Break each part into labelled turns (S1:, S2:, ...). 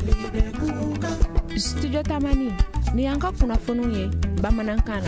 S1: Studio Tamani ni an ka kunnafoniw ye bamanankan na.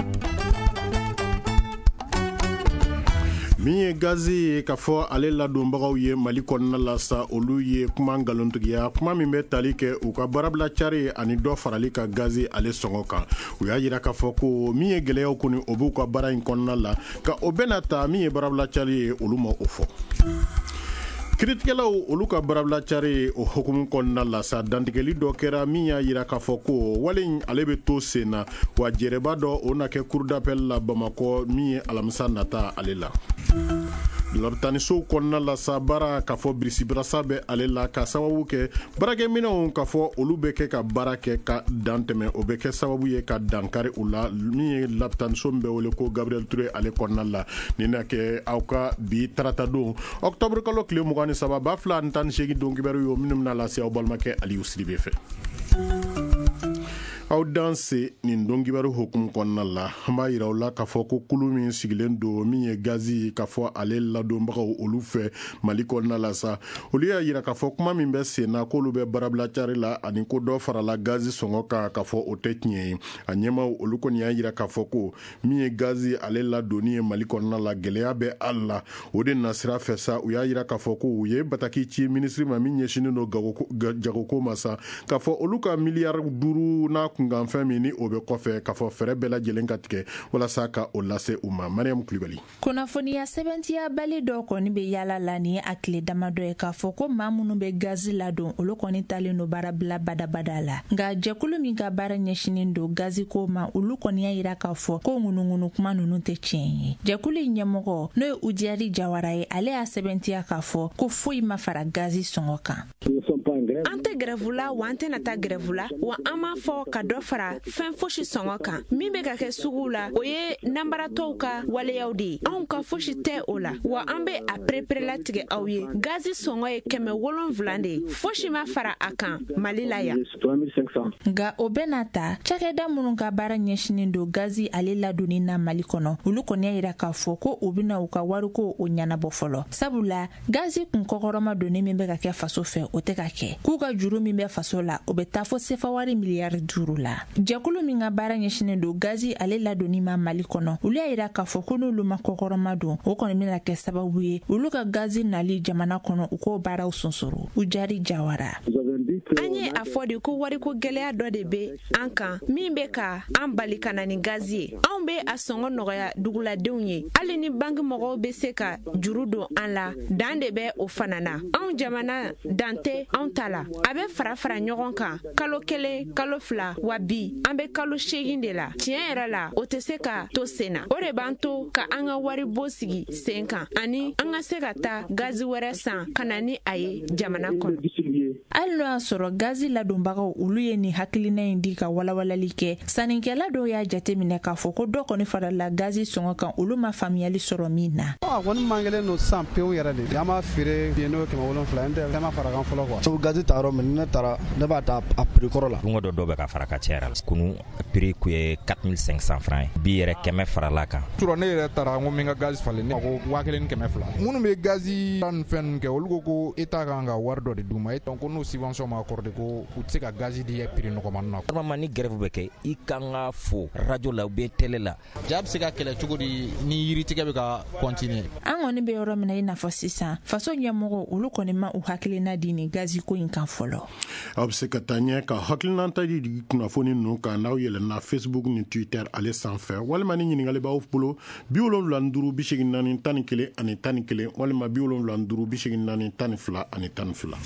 S2: Min ye gazi ye k'a fɔ ale ladonbagaw ye Mali kɔnɔna la sa olu ye kuma ngalontigiya kuma min bɛ tali kɛ u ka baarabila cari ani dɔ farali ka gazi ale sɔngɔ kan u y'a yira k'a fɔ ko min ye gɛlɛyaw kɔni o b'u ka baara in kɔnɔna la ka o bɛna ta min ye baarabila cari ye olu ma o fɔ. Kiiritigɛlaw olu ka baarabila cari o hukumu kɔnɔna la sa dantigɛli dɔ kɛra min y'a yira k'a fɔ ko wale in ale bɛ to sen na wa jɛrɛba dɔ o na kɛ cour d'appel la Bamakɔ min ye alamisa nata ale la. Lɔritanisow kɔnɔna la sa baara k'a fɔ birisibirasa bɛ ale la ka sababu kɛ baarakɛminɛnw k'a fɔ olu bɛ kɛ ka baara kɛ ka dan tɛmɛ o bɛ kɛ sababu ye ka dankari u la min ye lɔritaniso min bɛ wele ko Gabriel Touré ale kɔnɔna la nin na kɛ aw ka bi tarata don octobre kalo tile 23 2018 don kibaru yo minnu bɛna lase aw balimakɛ Aliyu Sidibe fɛ. Aw danse nin donkibaru hukumu kɔnɔna la an b'a yira u la k'a fɔ ko kulu min sigilen don min ye gazi k'a fɔ ale ladonbagaw olu fɛ Mali kɔnɔna la sa olu y'a yira k'a fɔ kuma min bɛ sen na k'olu bɛ baarabila cari la ani ko dɔ farala gazi sɔngɔ kan k'a fɔ o tɛ tiɲɛ ye a ɲɛmaw olu kɔni y'a yira k'a fɔ ko min ye gazi ale ladonni ye Mali kɔnɔna la gɛlɛya bɛ ala la o de nasira fɛ sa u y'a yira k'a fɔ ko u ye bataki ci minisiri ma min ɲɛsinen don jagoko ma sa k'a fɔ olu ka miliyari 5 n'a kunkan fɛn min ni o bɛ kɔfɛ k'a fɔ fɛrɛ bɛɛ lajɛlen ka tigɛ walasa ka o lase u ma. Mariam Kulibali.
S3: Kunnafoniya sɛbɛntiya bali dɔ kɔni bɛ yala la ni a tile damadɔ ye k'a fɔ ko maa minnu bɛ gazi ladon olu kɔni talen don baarabila badabada la nka jɛkulu min ka baara ɲɛsinen don gazi ko ma olu kɔni y'a yira k'a fɔ ko ŋunuŋunu kuma ninnu tɛ tiɲɛ ye. Jɛkulu in ɲɛmɔgɔ n'o ye Ujiyari Jawara ye ale y'a sɛbɛntiya k'a fɔ ko foyi ma fara gazi sɔngɔ kan.
S1: An tɛ grève la wa an tɛna taa grève la wa an m'a fɔ ka dɔ fara fɛn fosi sɔngɔ kan min bɛ ka kɛ sugu la o ye nanbaratɔw ka waleyaw de ye anw ka fosi tɛ o la wa an bɛ a perepere latigɛ aw ye gazi sɔngɔ ye 700 de ye fosi ma fara a kan Mali la yan.
S3: Nka o bɛna ta cakɛda minnu ka baara ɲɛsinen don gazi ale ladonni na Mali kɔnɔ olu kɔni y'a yira k'a fɔ ko u bɛna u ka wariko o ɲɛnabɔ fɔlɔ sabula gazi kun kɔkɔrɔma donni min bɛ ka kɛ faso fɛ o tɛ ka kɛ k'u ka juru min bɛ faso la o bɛ taa fɔ sefa wari miliyari 5 la. Jɛkulu min ka baara ɲɛsinen don gazi ale ladonni ma Mali kɔnɔ olu y'a yira k'a fɔ ko n'olu ma kɔkɔrɔma don o kɔni bɛna kɛ sababu ye olu ka gazi nali jamana kɔnɔ u k'o baaraw sonsoro. Ujiyari Jawara.
S1: An ye a fɔ de ko wariko gɛlɛya dɔ de bɛ an kan min bɛ ka an bali ka na ni gazi ye anw bɛ a sɔngɔ nɔgɔya duguladenw ye hali ni banki mɔgɔw bɛ se ka juru don an la dan de bɛ o fana na anw jamana dan tɛ anw ta la a bɛ fara fara ɲɔgɔn kan kalo 1 kalo 2 wa bi an bɛ kalo 8 de la tiɲɛ yɛrɛ la o tɛ se ka to sen na o de b'an to ka an ka wari bɔ sigi sen kan ani an ka se ka taa gazi wɛrɛ san ka na ni a ye jamana kɔnɔ.
S3: Hali n'o y'a sɔrɔ gazi ladonbagaw olu ye nin hakilina in di ka walawalali kɛ sannikɛla dɔw y'a jateminɛ k'a fɔ ko dɔ kɔni farala gazi sɔngɔ kan olu ma faamuyali sɔrɔ min na.
S4: A kɔni man kelen no san pewu yɛrɛ de an b'a feere bi n'o 700 n tɛ ma fara kan fɔlɔ quoi. So gazi ta yɔrɔ min ne taara ne b'a ta a prix kɔrɔ la.
S5: Lungo dɔ bɛ ka fara ka cɛ yɛrɛ la kunu prix ku ye 4500 francs bi yɛrɛ 100 farala kan.
S4: Tura ne yɛrɛ taara n ko min ka gazi falen ne ko 1200. Minnu bɛ gazi tan fɛn kɛ olu ko état kan ka wari dɔ de d'u ma donc n'u subvention ma accordé ko u tɛ se ka gazi di prix nɔgɔman na.
S5: Normalement ni grève bɛ kɛ i kan ka fo radio la ou bien télé la.
S4: Ja bɛ se ka kɛlɛ cogo di ni yiritigɛ bɛ ka continuer.
S3: An kɔni bɛ yɔrɔ min na i n'a fɔ sisan faso ɲɛmɔgɔ olu kɔni ma u hakilina di ni gazi ko in kan fɔlɔ.
S2: Aw bɛ se ka taa ɲɛ ka hakilina ta di kunnafoni ninnu kan n'aw yɛlɛnna Facebook ni Twitter ale sanfɛ walima ni ɲininkali b'aw bolo 75 84 11 ani 11 walima 75 84 12 ani 12.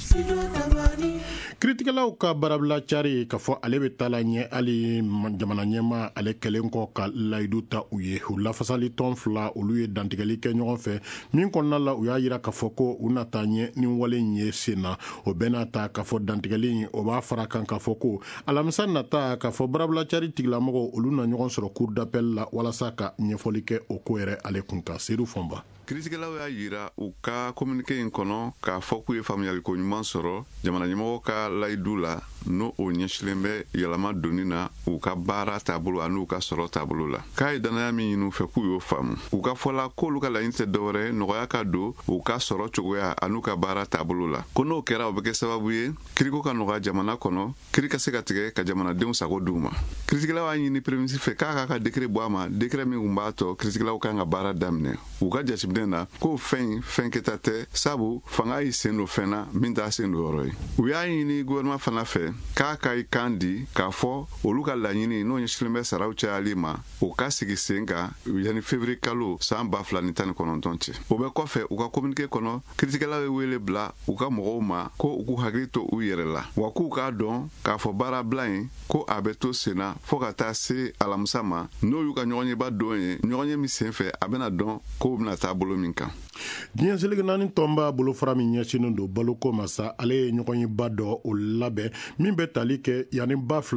S2: Kiiritigɛlaw ka baarabila cari k'a fɔ ale bɛ taa la ɲɛ hali jamana ɲɛma ale kɛlen kɔ ka layidu ta u ye u lafasali tɔn 2 olu ye dantigɛli kɛ ɲɔgɔn fɛ min kɔnɔna la u y'a yira k'a fɔ ko u na taa ɲɛ ni wale in ye sen na o bɛɛ n'a ta k'a fɔ dantigɛli in o b'a fara kan k'a fɔ ko alamisa nata k'a fɔ baarabila cari tigilamɔgɔw olu na ɲɔgɔn sɔrɔ cour d'appel la walasa ka ɲɛfɔli kɛ o ko yɛrɛ ale kun kan Seydou Fɔnba.
S6: Kiiritigɛlaw y'a yira u ka communiqué in kɔnɔ k'a fɔ k'u ye faamuyaliko ɲuman sɔrɔ jamana ɲɛmɔgɔw ka layidu la no o ɲɛsilen bɛ yɛlɛma donni na u ka baara taabolo an'u ka sɔrɔ taabolo la. K'a ye dannaya min ɲini u fɛ k'u y'o faamu. U ka fɔla k'olu ka laɲini tɛ dɔwɛrɛ nɔgɔya ka don u ka sɔrɔ cogoya an'u ka baara taabolo la. Ko n'o kɛra o bɛ kɛ sababu ye kiriko ka nɔgɔya jamana kɔnɔ, kiri ka se ka tigɛ ka jamanadenw sago d'u ma. Kiritigɛlaw y'a ɲini premier ministre fɛ k'a ka décret bɔ a ma, décret min kun b'a tɔ kiritigɛlaw kan ka baara daminɛ. U ka jateminɛ na k'o fɛn kɛta tɛ sabu fanga y'i sen don fɛn na min t'a sen don yɔrɔ ye. U y'a ɲini gouvernement fana fɛ k'a ka i kan di k'a fɔ olu ka laɲini n'o ɲɛsilen bɛ saraw cayali ma o ka sigi sen kan yanni février kalo san 2019 cɛ. O bɛ kɔfɛ u ka communiqué kɔnɔ kiritigɛlaw ye wele bila u ka mɔgɔw ma ko u k'u hakili to u yɛrɛ la wa k'u k'a dɔn k'a fɔ baarabila in ko a bɛ to sen na fɔɔ ka taa se alamisa ma n'o y'u ka ɲɔgɔnɲeba don ye ɲɔgɔnɲɛ min sen fɛ a bɛna dɔn ko bɛna taa bolo min kan.
S2: diɲɛ seligi naani tɔn b'a bolofara min ɲɛsinnen don baloko ma sa ale ye ɲɔgɔnɲeba dɔ o labɛn min bɛ tali kɛ yanni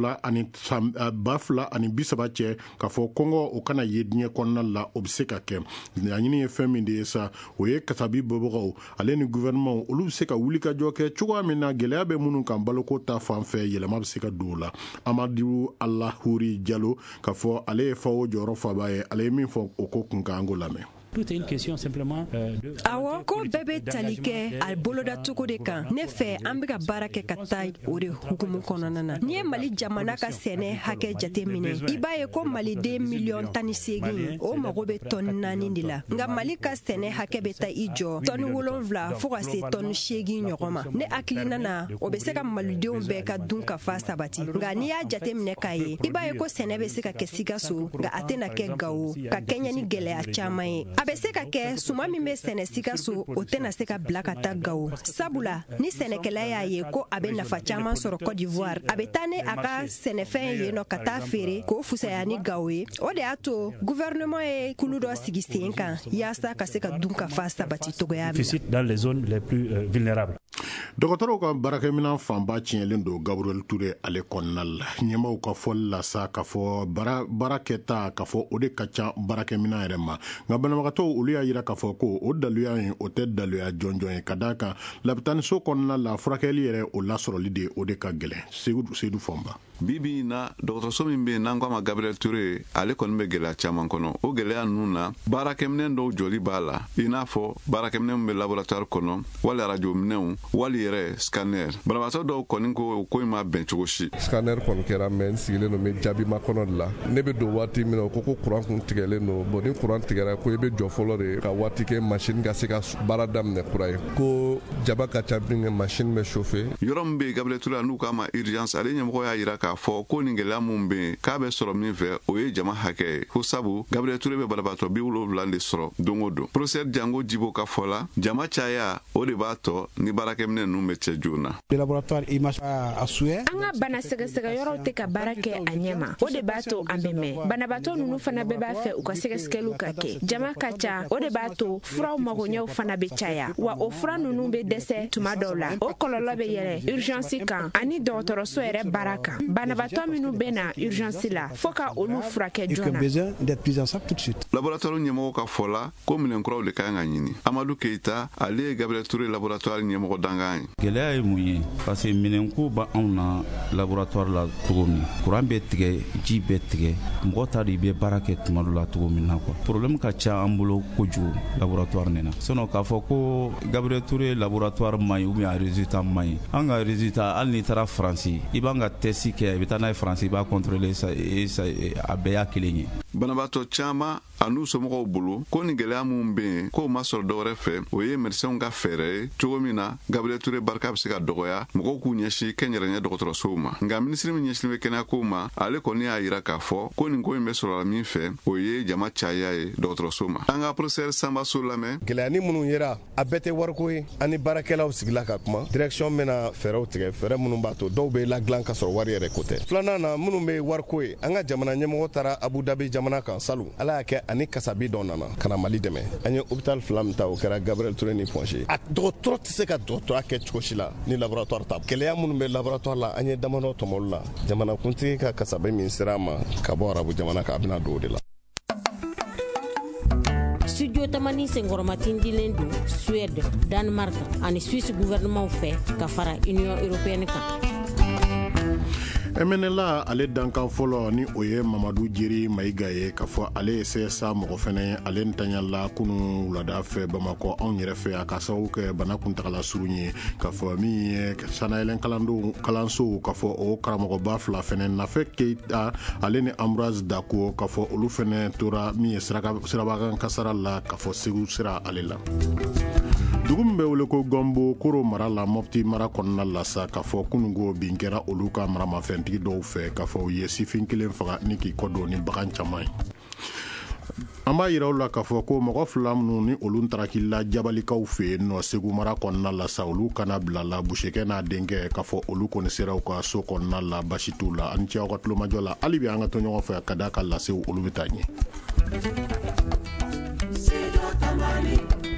S2: 2030 cɛ k'a fɔ kɔngɔ o kana ye diɲɛ kɔnɔna la o bɛ se ka kɛ. laɲini ye fɛn min de ye sa o ye kasabi bɔbagaw ale ni gouvernement olu bɛ se ka wuli ka jɔ kɛ cogoya min na gɛlɛya bɛ minnu kan baloko ta fan fɛ yɛlɛma bɛ se ka don o la. Amadu Alahuri Jalo k'a fɔ ale ye FAO jɔyɔrɔ faba ye ale ye min fɔ o ko kun kan an k'o lamɛn.
S7: Awɔ ko bɛɛ bɛ tali kɛ a boloda cogo de kan. Ne fɛ an bɛ ka baara kɛ ka taa o de hukumu kɔnɔna na. N'i ye Mali jamana ka sɛnɛ hakɛ jate minɛ i b'a ye ko maliden miliyɔn 18 o mago bɛ tɔni 4 de la. Nka Mali ka sɛnɛ hakɛ bɛ taa i jɔ tɔni 7 fo ka se tɔni 8 ɲɔgɔn ma. Ne hakilina na o bɛ se ka malidenw bɛɛ ka dun ka fa sabati. Nka n'i y'a jate minɛ k'a ye i b'a ye ko sɛnɛ bɛ se ka kɛ Sikaso nka a tɛna kɛ Gawo ka kɛɲɛ ni gɛlɛya caman ye. A bɛ se ka kɛ suma min bɛ sɛnɛ Sikaso o tɛna se ka bila ka taa Gawo. Sabula ni sɛnɛkɛla y'a ye ko a bɛ nafa caman sɔrɔ Côte d'Ivoire a bɛ taa ni a ka sɛnɛfɛn ye nɔ ka taa feere k'o fusaya ni Gawo ye. O de y'a to gouvernement ye kulu dɔ sigi sen kan yaasa ka se ka dun ka fa sabati togoya min na.
S2: dɔgɔtɔrɔw ka baarakɛminɛn fanba tiɲɛlen don Gabriel Touré ale kɔnɔna la. ɲɛmaw ka fɔli la sa k'a fɔ baara kɛta k'a fɔ o de ka ca baarakɛminɛn yɛrɛ ma. nka banabagatɔw olu y'a jira k'a fɔ ko o daluya in o tɛ daluya jɔnjɔn ye ka d'a kan labitaniso kɔnɔna la furakɛli yɛrɛ o lasɔrɔli de o de ka gɛlɛn. Seydou Fɔnba.
S6: Bibi in na dɔgɔtɔrɔso min bɛ yen n'an k'a ma Gabriel Touré ale kɔni bɛ gɛlɛya caman kɔnɔ. O gɛlɛya ninnu na baarakɛminɛn dɔw jɔli b'a la i n'a fɔ baarakɛminɛn min bɛ laboratoire kɔnɔ wali arajo minɛnw wali yɛrɛ scanner. Banabagatɔ dɔw kɔni ko ko in ma bɛn cogo si.
S8: Scanner kɔni kɛra mɛ n sigilen don mɛ jaabi ma kɔnɔ de la. Ne bɛ don waati min na o ko courant kun tigɛlen don bon ni courant tigɛra ko i bɛ jɔ fɔlɔ de ka waati kɛ machine ka se ka baara daminɛ kura ye ko jaba ka ca bin kɛ machine bɛ chauffer.
S6: Yɔrɔ min bɛ yen Gabriel Touré n'u k'a ma urgence ale ɲɛmɔgɔ y'a jira k'a fɔ ko nin gɛlɛya mun bɛ yen k'a bɛ sɔrɔ min fɛ o ye jama hakɛ ye ko sabu Gabriel Touré bɛ banabagatɔ 70 de sɔrɔ don o don. Professeur Jango Djibo ka fɔ la jama caya o de b'a tɔ ni baarakɛminɛn ninnu bɛ cɛ joona.
S1: An ka bana sɛgɛsɛgɛ yɔrɔw tɛ ka baara kɛ a ɲɛ ma o de b'a to an bɛ mɛn. Banabagatɔ ninnu fana bɛɛ b'a fɛ u ka sɛgɛsɛgɛliw ka kɛ. Jama ka ca o de b'a to furaw magoɲɛw fana bɛ caya wa o fura ninnu bɛ dɛsɛ tuma dɔw la. O kɔlɔlɔ bɛ yɛlɛ urgence kan ani dɔgɔtɔrɔso yɛrɛ baara kan. Banabagatɔ minnu bɛ na urgence la fo ka olu furakɛ joona.
S6: Laboratoire ɲɛmɔgɔ ka fɔ la ko minɛnkuraw de ka kan ka ɲini. Amadou Keita ale ye Gabriel Touré laboratoire ɲɛmɔgɔ dangan ye.
S9: Gɛlɛya ye mun ye parce que minɛnko b'anw na laboratoire la cogo min courant bɛ tigɛ ji bɛ tigɛ mɔgɔ t'a dɔn i bɛ baara kɛ tuma dɔ la cogo min na quoi. Problème ka ca an bolo kojugu laboratoire nin na sinon k'a fɔ ko Gabriel Touré laboratoire man ɲi ou bien a résultat man ɲi an ka résultat hali n'i taara Faransi i b'an ka test kɛ i bɛ taa n'a ye Faransi i b'a contrôler a bɛɛ y'a kelen ye.
S6: Banabaatɔ caman a n'u somɔgɔw bolo ko ni gɛlɛya mun bɛ yen k'o ma sɔrɔ dɔwɛrɛ fɛ o ye médecins ka fɛɛrɛ ye cogo min na Gabriel Touré barika bɛ se ka dɔgɔya mɔgɔw k'u ɲɛsin kɛnyɛrɛnyɛ dɔgɔtɔrɔsow ma. Nka minisiri min ɲɛsinnen bɛ kɛnɛyakow ma ale kɔni y'a jira k'a fɔ ko nin ko in bɛ sɔrɔ la min fɛ o ye jama caya ye dɔgɔtɔrɔso ma. An ka professeur Samba So lamɛn.
S8: Gɛlɛyani minnu yera a bɛɛ tɛ wariko ye ani baarakɛlaw sigila ka kuma direction bɛna fɛɛrɛw tigɛ fɛɛrɛ minnu b'a to dɔw bɛ ladilan ka sɔrɔ wari yɛrɛ ko tɛ. Filanan na minnu bɛ wariko ye an ka jamana ɲɛmɔgɔ taara Abu Dhabi jamana kan salu ala y'a kɛ ani kasabi dɔ nana ka na Mali dɛmɛ an ye hôpital 2 min ta o kɛra Gabriel Touré ni Ponché a dɔgɔtɔrɔ tɛ se ka dɔgɔtɔrɔya kɛ cogo si la ni laboratoire ta gɛlɛya minnu bɛ laboratoire la an ye damadɔ tɔmɔlu la jamanakuntigi ka kasabi min sera a ma ka bɔ arabu jamana kan a bɛna don o de la.
S10: Studio Tamani Sengormatin dilen don Suède, Danemark ani Suisse gouvernement fɛ ka fara Union européenne kan.
S2: MNLA ale dankan fɔlɔ ni o ye Mamadu Jiri Mayiga ye k'a fɔ ale ye CSA mɔgɔ fɛnɛ ale ntanyala kunu wulada fɛ Bamakɔ anw yɛrɛ fɛ a ka sababu kɛ bana kuntagala surun ye k'a fɔ min ye sanayɛlɛn kalanso k'a fɔ o karamɔgɔba fila fɛnɛ Nafɛ Keita ale ni Ambroise Dako k'a fɔ olu fɛnɛ tora min ye sirabakan kasara la k'a fɔ Segu sira ale la. Dugu min bɛ wele ko Gɔmbo Koro mara la Mopti mara kɔnɔna la sa k'a fɔ kunungo bin kɛra olu ka maramafɛntigi dɔw fɛ k'a fɔ u ye sifin kelen faga ni k'i kɔdon ni bagan caman ye. An b'a yira u la k'a fɔ ko mɔgɔ fila minnu ni olu tarakila jabalikaw fɛ yen nɔ Segu mara kɔnɔna la sa olu kana bila la busekɛ n'a denkɛ k'a fɔ olu kɔni sera u ka so kɔnɔna la basi t'u la ani ce aw ka tulomajɔ la hali bi an ka to ɲɔgɔn fɛ ka d'a ka lasew olu bɛ taa ɲɛ.